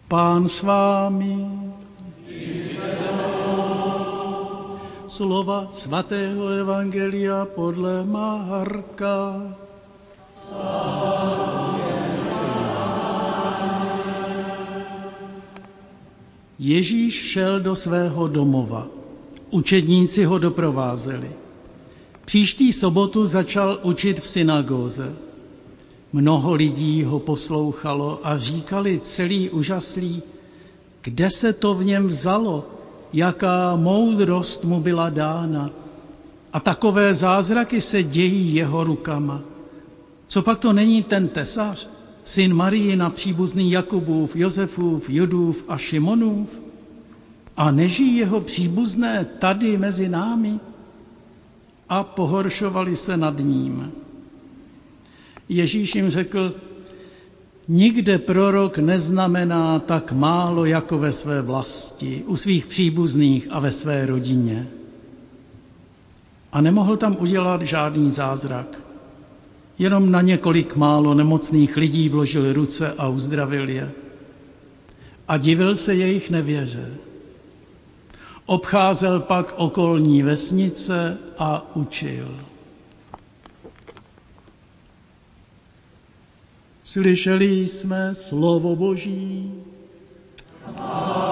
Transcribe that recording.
Pán s vámi. Slova svatého evangelia podle Marka. Ježíš šel do svého domova. Učedníci ho doprovázeli. Příští sobotu začal učit v synagóze. Mnoho lidí ho poslouchalo a říkali celý úžaslí, kde se to v něm vzalo, jaká moudrost mu byla dána. A takové zázraky se dějí jeho rukama. Co pak to není ten tesař, syn Marijina, příbuzný Jakubův, Josefův, Judův a Šimonův? A nežijí jeho příbuzné tady mezi námi? A pohoršovali se nad ním. Ježíš jim řekl, nikde prorok neznamená tak málo jako ve své vlasti, u svých příbuzných a ve své rodině. A nemohl tam udělat žádný zázrak. Jenom na několik málo nemocných lidí vložil ruce a uzdravil je. A divil se jejich nevěře. Obcházel pak okolní vesnice a učil. Slyšeli jsme slovo Boží.